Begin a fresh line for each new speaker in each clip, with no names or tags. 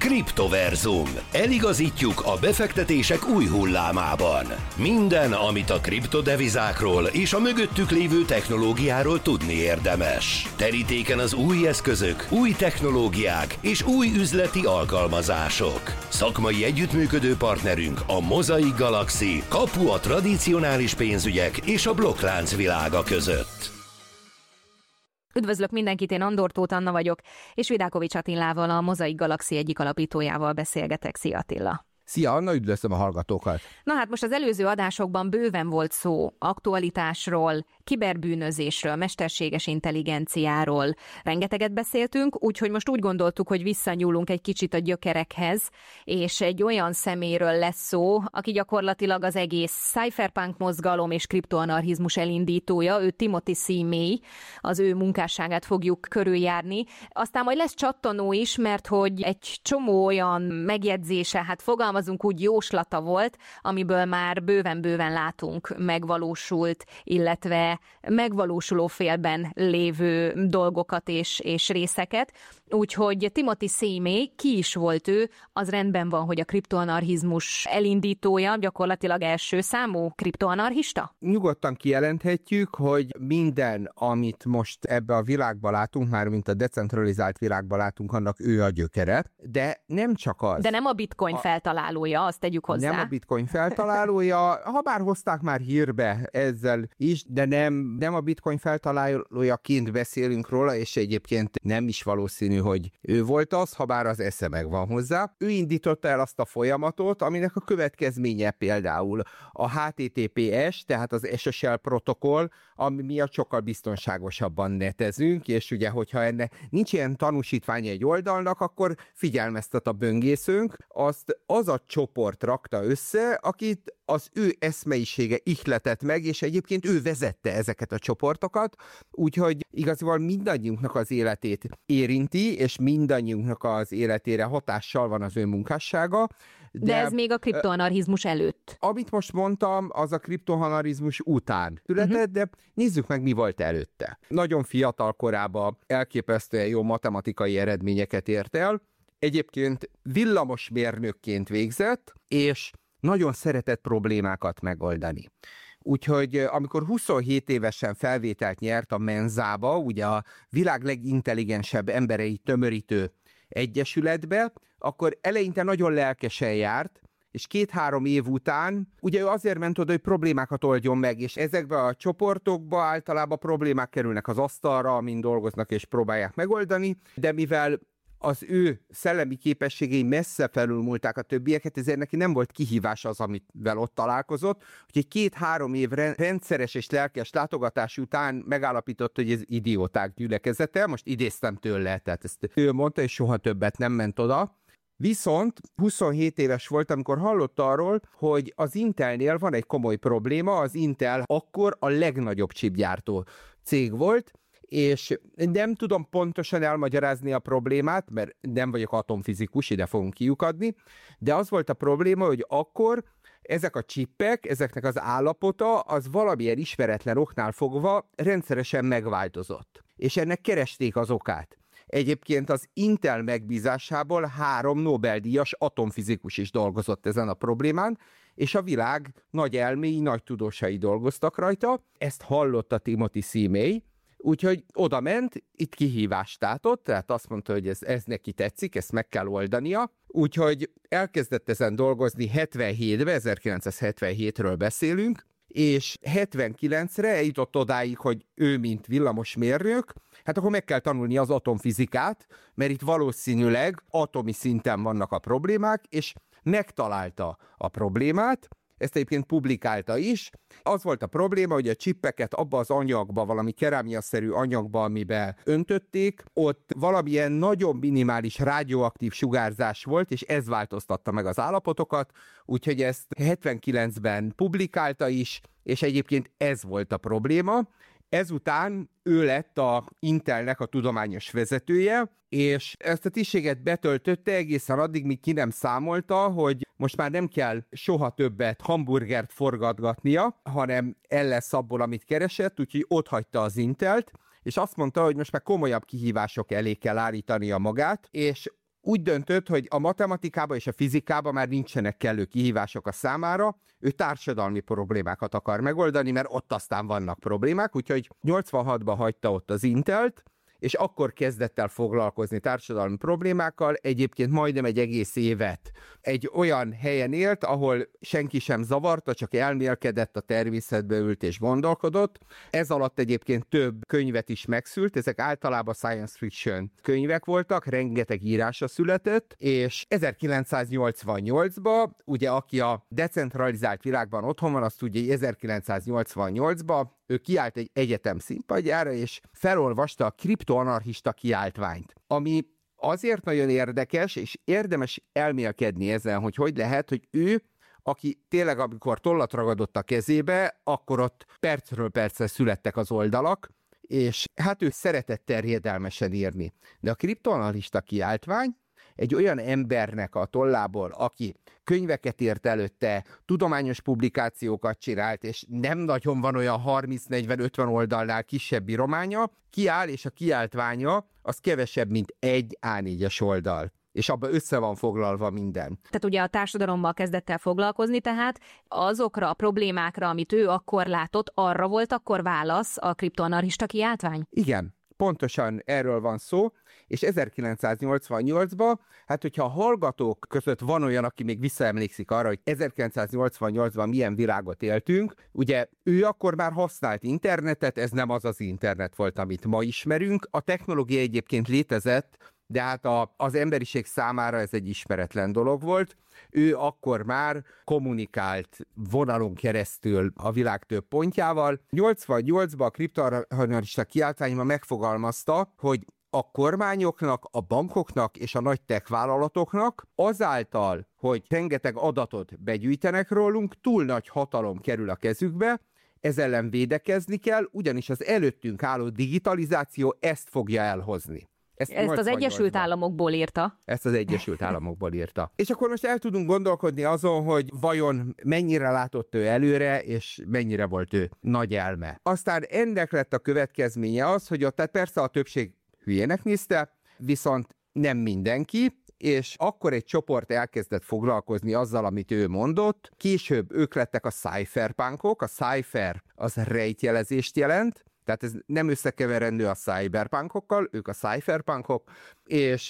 Kriptoverzum. Eligazítjuk a befektetések új hullámában. Minden, amit a kriptodevizákról és a mögöttük lévő technológiáról tudni érdemes. Terítéken az új eszközök, új technológiák és új üzleti alkalmazások. Szakmai együttműködő partnerünk a Mosaic Galaxy, kapu a tradicionális pénzügyek és a blokklánc világa között.
Üdvözlök mindenkit, én Andor Tóth Anna vagyok, és Vidákovics Attilával, a Mosaic Galaxy egyik alapítójával beszélgetek. Szia Attila!
Szia Anna, üdvözlöm a hallgatókat!
Na hát most az előző adásokban bőven volt szó aktualitásról, kiberbűnözésről, mesterséges intelligenciáról. Rengeteget beszéltünk, úgyhogy most úgy gondoltuk, hogy visszanyúlunk egy kicsit a gyökerekhez, és egy olyan személyről lesz szó, aki gyakorlatilag az egész cypherpunk mozgalom és kriptoanarchizmus elindítója, ő Timothy C. May, az ő munkásságát fogjuk körüljárni. Aztán majd lesz csattanó is, mert hogy egy csomó olyan megjegyzése, hát fogalmazunk úgy, jóslata volt, amiből már bőven-bőven látunk megvalósult, illetve megvalósuló félben lévő dolgokat és részeket. Úgyhogy Timothy C. May, ki is volt ő, az rendben van, hogy a kriptoanarchizmus elindítója, gyakorlatilag első számú kriptoanarchista?
Nyugodtan kijelenthetjük, hogy minden, amit most ebbe a világba látunk, már mint a decentralizált világba látunk, annak ő a gyökere, de nem csak az.
De nem a bitcoin feltalálója, azt tegyük hozzá.
Nem a bitcoin feltalálója, ha bár hozták már hírbe ezzel is, de nem a bitcoin feltalálójaként beszélünk róla, és egyébként nem is valószínű, hogy ő volt az, ha bár az esze megvan hozzá. Ő indította el azt a folyamatot, aminek a következménye például a HTTPS, tehát az SSL protokoll, ami miatt sokkal biztonságosabban netezünk, és ugye, hogyha ennek nincs ilyen tanúsítványa egy oldalnak, akkor figyelmeztet a böngészőnk, azt az a csoport rakta össze, akit az ő eszmeisége ihletett meg, és egyébként ő vezette ezeket a csoportokat, úgyhogy igazából mindannyiunknak az életét érinti, és mindannyiunknak az életére hatással van az ő munkássága.
De ez még a kriptoanarchizmus előtt.
Amit most mondtam, az a kriptoanarchizmus után született, de nézzük meg, mi volt előtte. Nagyon fiatal korában elképesztően jó matematikai eredményeket ért el, egyébként villamosmérnökként végzett, és nagyon szeretett problémákat megoldani. Úgyhogy amikor 27 évesen felvételt nyert a Menzába, ugye a világ legintelligensebb emberei tömörítő egyesületbe, akkor eleinte nagyon lelkesen járt, és 2-3 év után, ugye ő azért ment oda, hogy problémákat oldjon meg, és ezekbe a csoportokba általában problémák kerülnek az asztalra, amin dolgoznak és próbálják megoldani, de mivel az ő szellemi képességei messze felülmúlták a többieket, ezért neki nem volt kihívás az, amivel ott találkozott, úgyhogy 2-3 év rendszeres és lelkes látogatás után megállapított, hogy ez idióták gyülekezete, most idéztem tőle, tehát ezt ő mondta, és soha többet nem ment oda. Viszont 27 éves volt, amikor hallott arról, hogy az Intelnél van egy komoly probléma, az Intel akkor a legnagyobb chipgyártó cég volt, és nem tudom pontosan elmagyarázni a problémát, mert nem vagyok atomfizikus, ide fogunk kiukadni, de az volt a probléma, hogy akkor ezek a csippek, ezeknek az állapota, az valamilyen ismeretlen oknál fogva rendszeresen megváltozott. És ennek keresték az okát. Egyébként az Intel megbízásából 3 Nobel-díjas atomfizikus is dolgozott ezen a problémán, és a világ nagy elméi, nagy tudósai dolgoztak rajta. Ezt hallotta Timothy C. May, úgyhogy oda ment, itt kihívást látott, tehát azt mondta, hogy ez neki tetszik, ezt meg kell oldania. Úgyhogy elkezdett ezen dolgozni 77-ben, 1977-ről beszélünk, és 79-re eljutott odáig, hogy ő, mint villamosmérnök, hát akkor meg kell tanulni az atomfizikát, mert itt valószínűleg atomi szinten vannak a problémák, és megtalálta a problémát, ezt egyébként publikálta is. Az volt a probléma, hogy a csippeket abba az anyagba, valami kerámiaszerű anyagba, amiben öntötték, ott valamilyen nagyon minimális rádióaktív sugárzás volt, és ez változtatta meg az állapotokat, úgyhogy ezt 79-ben publikálta is, és egyébként ez volt a probléma. Ezután ő lett a Intelnek a tudományos vezetője, és ezt a tisztséget betöltötte egészen addig, míg ki nem számolta, hogy most már nem kell soha többet hamburgert forgatgatnia, hanem el lesz abból, amit keresett, úgyhogy otthagyta az Intelt, és azt mondta, hogy most már komolyabb kihívások elé kell állítania magát, és úgy döntött, hogy a matematikában és a fizikában már nincsenek kellő kihívások a számára, ő társadalmi problémákat akar megoldani, mert ott aztán vannak problémák, úgyhogy 86-ban hagyta ott az Intelt, és akkor kezdett el foglalkozni társadalmi problémákkal, egyébként majdnem egy egész évet egy olyan helyen élt, ahol senki sem zavarta, csak elmélkedett, a természetbe ült és gondolkodott. Ez alatt egyébként több könyvet is megszült, ezek általában science fiction könyvek voltak, rengeteg írása született, és 1988-ban, ugye aki a decentralizált világban otthon van, azt tudja, hogy 1988-ban ő kiállt egy egyetem színpadjára, és felolvasta a kriptoanarchista kiáltványt, ami azért nagyon érdekes, és érdemes elmélkedni ezen, hogy lehet, hogy ő, aki tényleg amikor tollat ragadott a kezébe, akkor ott percről percre születtek az oldalak, és hát ő szeretett terjedelmesen írni. De a kriptoanarchista kiáltvány egy olyan embernek a tollából, aki könyveket írt előtte, tudományos publikációkat csinált, és nem nagyon van olyan 30-40-50 oldalnál kisebb írománya, kiáll, és a kiáltványa az kevesebb, mint egy A4-es oldal. És abban össze van foglalva minden.
Tehát ugye a társadalommal kezdett el foglalkozni, tehát azokra a problémákra, amit ő akkor látott, arra volt akkor válasz a kriptoanarchista kiáltvány?
Igen. Pontosan erről van szó, és 1988-ban, hát hogyha a hallgatók között van olyan, aki még visszaemlékszik arra, hogy 1988-ban milyen világot éltünk, ugye ő akkor már használt internetet, ez nem az az internet volt, amit ma ismerünk. A technológia egyébként létezett, de hát az emberiség számára ez egy ismeretlen dolog volt. Ő akkor már kommunikált vonalon keresztül a világ több pontjával. 88-ban a kriptoanarchista kiáltványban megfogalmazta, hogy a kormányoknak, a bankoknak és a nagy tech vállalatoknak azáltal, hogy rengeteg adatot begyűjtenek rólunk, túl nagy hatalom kerül a kezükbe, ez ellen védekezni kell, ugyanis az előttünk álló digitalizáció ezt fogja elhozni.
Ezt az Egyesült Államokból írta.
Ezt az Egyesült Államokból írta. És akkor most el tudunk gondolkodni azon, hogy vajon mennyire látott ő előre, és mennyire volt ő nagy elme. Aztán ennek lett a következménye az, hogy tehát persze a többség hülyének nézte, viszont nem mindenki, és akkor egy csoport elkezdett foglalkozni azzal, amit ő mondott. Később ők lettek a cypherpunkok. A cypher az rejtjelezést jelent, tehát ez nem összekeverendő a cyberpunkokkal, ők a cypherpunkok, és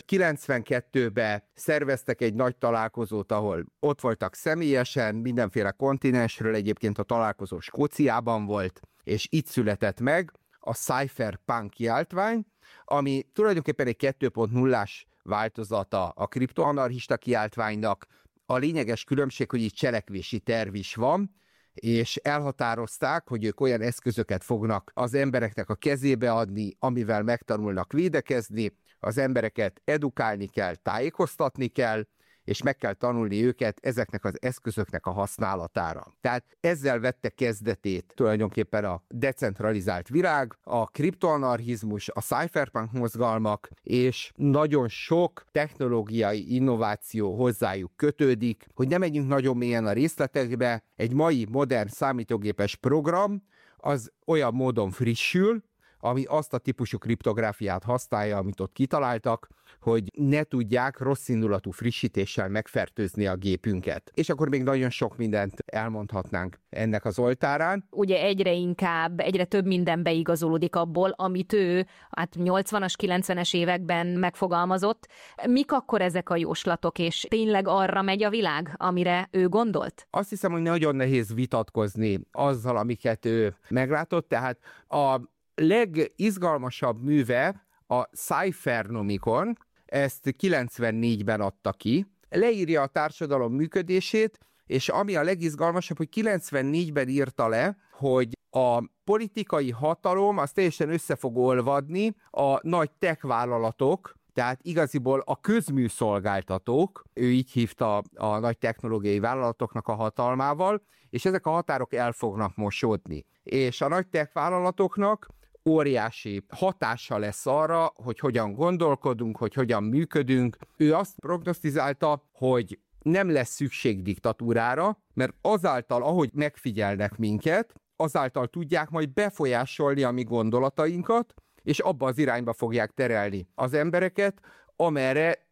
92-ben szerveztek egy nagy találkozót, ahol ott voltak személyesen, mindenféle kontinensről, egyébként a találkozó Skóciában volt, és itt született meg a cypherpunk kiáltvány, ami tulajdonképpen egy 2.0-ás változata a kriptoanarchista kiáltványnak. A lényeges különbség, hogy itt cselekvési terv is van, és elhatározták, hogy ők olyan eszközöket fognak az embereknek a kezébe adni, amivel megtanulnak védekezni, az embereket edukálni kell, tájékoztatni kell, és meg kell tanulni őket ezeknek az eszközöknek a használatára. Tehát ezzel vette kezdetét tulajdonképpen a decentralizált világ, a kriptoanarchizmus, a cypherpunk mozgalmak, és nagyon sok technológiai innováció hozzájuk kötődik. Hogy ne menjünk nagyon mélyen a részletekbe, egy mai modern számítógépes program az olyan módon frissül, ami azt a típusú kriptográfiát használja, amit ott kitaláltak, hogy ne tudják rosszindulatú frissítéssel megfertőzni a gépünket. És akkor még nagyon sok mindent elmondhatnánk ennek az oltárán.
Ugye egyre több minden beigazolódik abból, amit ő 80-as, 90-es években megfogalmazott. Mik akkor ezek a jóslatok, és tényleg arra megy a világ, amire ő gondolt?
Azt hiszem, hogy nagyon nehéz vitatkozni azzal, amiket ő meglátott, tehát a legizgalmasabb műve a Cyphernomicon, ezt 94-ben adta ki, leírja a társadalom működését, és ami a legizgalmasabb, hogy 94-ben írta le, hogy a politikai hatalom az teljesen össze fog olvadni a nagy tech vállalatok, tehát igaziból a közműszolgáltatók, ő így hívta a nagy technológiai vállalatoknak a hatalmával, és ezek a határok el fognak mosódni. És a nagy tech vállalatoknak óriási hatása lesz arra, hogy hogyan gondolkodunk, hogy hogyan működünk. Ő azt prognosztizálta, hogy nem lesz szükség diktatúrára, mert azáltal, ahogy megfigyelnek minket, azáltal tudják majd befolyásolni a mi gondolatainkat, és abba az irányba fogják terelni az embereket, amerre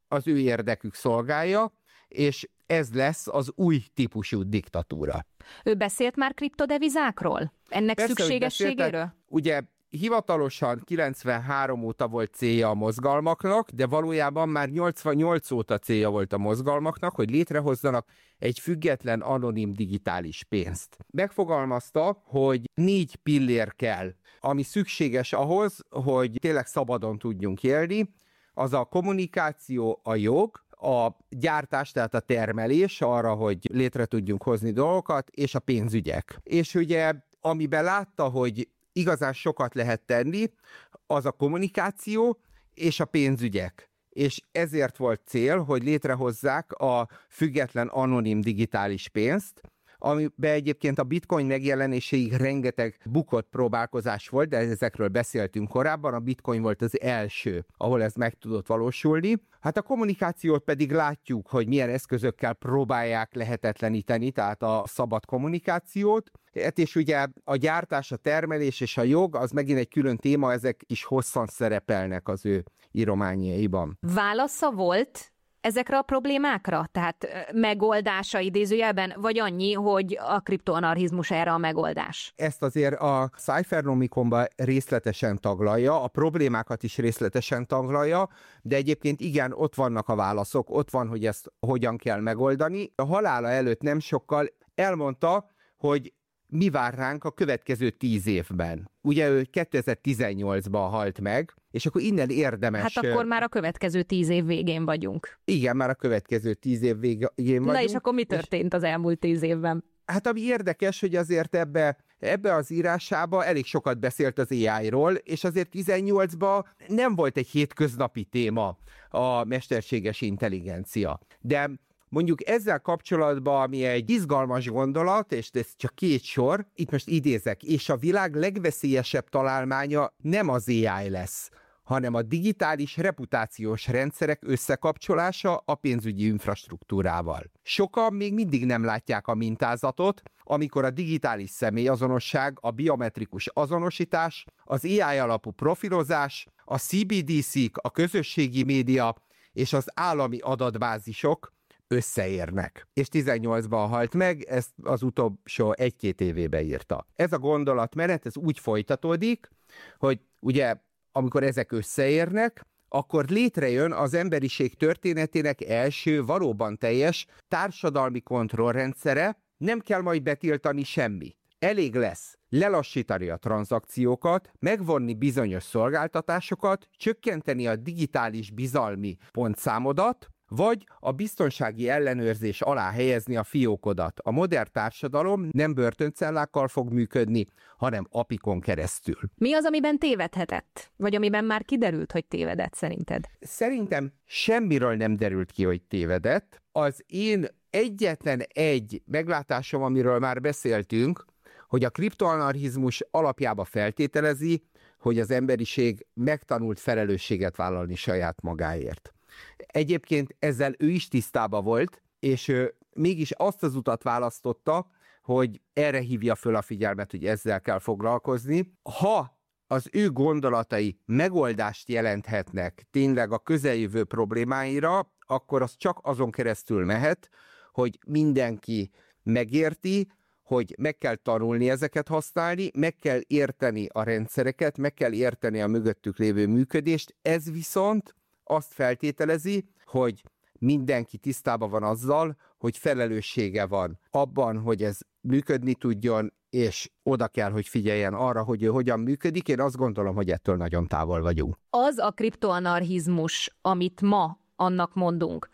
az ő érdekük szolgálja, és ez lesz az új típusú diktatúra.
Ő beszélt már kriptodevizákról? Ennek
Persze,
szükségességéről?
Ugye hivatalosan 93 óta volt célja a mozgalmaknak, de valójában már 88 óta célja volt a mozgalmaknak, hogy létrehozzanak egy független, anonim digitális pénzt. Megfogalmazta, hogy 4 pillér kell, ami szükséges ahhoz, hogy tényleg szabadon tudjunk élni, az a kommunikáció, a jog, a gyártás, tehát a termelés arra, hogy létre tudjunk hozni dolgokat, és a pénzügyek. És ugye, amiben látta, hogy igazán sokat lehet tenni, az a kommunikáció és a pénzügyek. És ezért volt cél, hogy létrehozzák a független anonim digitális pénzt, amiben egyébként a bitcoin megjelenéséig rengeteg bukott próbálkozás volt, de ezekről beszéltünk korábban, a bitcoin volt az első, ahol ez meg tudott valósulni. Hát a kommunikációt pedig látjuk, hogy milyen eszközökkel próbálják lehetetleníteni, tehát a szabad kommunikációt. És ugye a gyártás, a termelés és a jog, az megint egy külön téma, ezek is hosszan szerepelnek az ő írományaiban.
Válasza volt ezekre a problémákra? Tehát megoldása idézőjelben, vagy annyi, hogy a kriptoanarchizmus erre a megoldás?
Ezt azért a Cyphernomiconban részletesen taglalja, a problémákat is részletesen taglalja, de egyébként igen, ott vannak a válaszok, ott van, hogy ezt hogyan kell megoldani. A halála előtt nem sokkal elmondta, hogy mi vár ránk a következő 10 évben. Ugye ő 2018-ban halt meg, és akkor innen érdemes...
Hát akkor már a következő 10 év végén vagyunk.
Igen, már a következő 10 év végén vagyunk.
Na és akkor mi történt az elmúlt 10 évben?
Hát ami érdekes, hogy azért ebbe az írásába elég sokat beszélt az AI-ról, és azért 18-ban nem volt egy hétköznapi téma a mesterséges intelligencia. De mondjuk ezzel kapcsolatban, ami egy izgalmas gondolat, és ez csak 2 sor, itt most idézek, és a világ legveszélyesebb találmánya nem az AI lesz, hanem a digitális reputációs rendszerek összekapcsolása a pénzügyi infrastruktúrával. Sokan még mindig nem látják a mintázatot, amikor a digitális személyazonosság, a biometrikus azonosítás, az AI alapú profilozás, a CBDC-k, a közösségi média és az állami adatbázisok összeérnek. És 18-ban halt meg, ezt az utolsó 1-2 évébe írta. Ez a gondolatmenet, ez úgy folytatódik, hogy ugye amikor ezek összeérnek, akkor létrejön az emberiség történetének első valóban teljes társadalmi kontrollrendszere, nem kell majd betiltani semmi. Elég lesz lelassítani a tranzakciókat, megvonni bizonyos szolgáltatásokat, csökkenteni a digitális bizalmi pontszámodat, vagy a biztonsági ellenőrzés alá helyezni a fiókodat. A modern társadalom nem börtöncellákkal fog működni, hanem API-kon keresztül.
Mi az, amiben tévedhetett? Vagy amiben már kiderült, hogy tévedett szerinted?
Szerintem semmiről nem derült ki, hogy tévedett. Az én egyetlen egy meglátásom, amiről már beszéltünk, hogy a kriptoanarchizmus alapjába feltételezi, hogy az emberiség megtanult felelősséget vállalni saját magáért. Egyébként ezzel ő is tisztában volt, és mégis azt az utat választotta, hogy erre hívja föl a figyelmet, hogy ezzel kell foglalkozni. Ha az ő gondolatai megoldást jelenthetnek tényleg a közeljövő problémáira, akkor az csak azon keresztül mehet, hogy mindenki megérti, hogy meg kell tanulni ezeket használni, meg kell érteni a rendszereket, meg kell érteni a mögöttük lévő működést. Ez viszont azt feltételezi, hogy mindenki tisztában van azzal, hogy felelőssége van abban, hogy ez működni tudjon, és oda kell, hogy figyeljen arra, hogy ő hogyan működik. Én azt gondolom, hogy ettől nagyon távol vagyunk.
Az a kriptoanarchizmus, amit ma annak mondunk,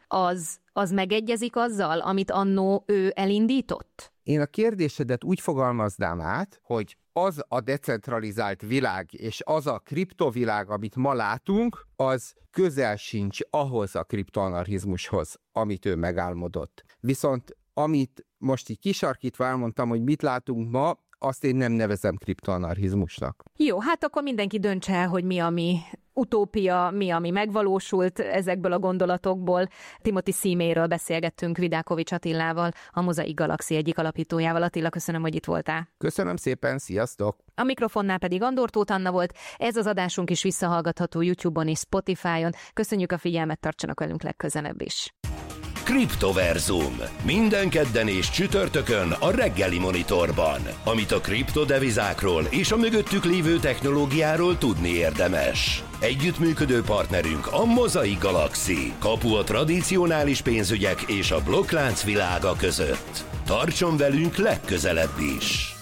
az megegyezik azzal, amit annó ő elindított?
Én a kérdésedet úgy fogalmaznám át, hogy az a decentralizált világ, és az a kriptovilág, amit ma látunk, az közel sincs ahhoz a kriptoanarchizmushoz, amit ő megálmodott. Viszont amit most így kisarkítva elmondtam, hogy mit látunk ma, azt én nem nevezem kriptoanarchizmusnak.
Jó, hát akkor mindenki döntse el, hogy mi, ami utópia, mi, ami megvalósult ezekből a gondolatokból. Timothy Szíméről beszélgettünk Vidákovics Attilával, a Mozaik Galaxy egyik alapítójával. Attila, köszönöm, hogy itt voltál.
Köszönöm szépen, sziasztok!
A mikrofonnál pedig Andor Tóth Anna volt. Ez az adásunk is visszahallgatható YouTube-on és Spotify-on. Köszönjük a figyelmet, tartsanak velünk legközelebb is.
Kriptoverzum. Minden kedden és csütörtökön a reggeli Monitorban. Amit a kriptodevizákról és a mögöttük lévő technológiáról tudni érdemes. Együttműködő partnerünk a Mozaik Galaxy. Kapu a tradicionális pénzügyek és a blokklánc világa között. Tartson velünk legközelebb is!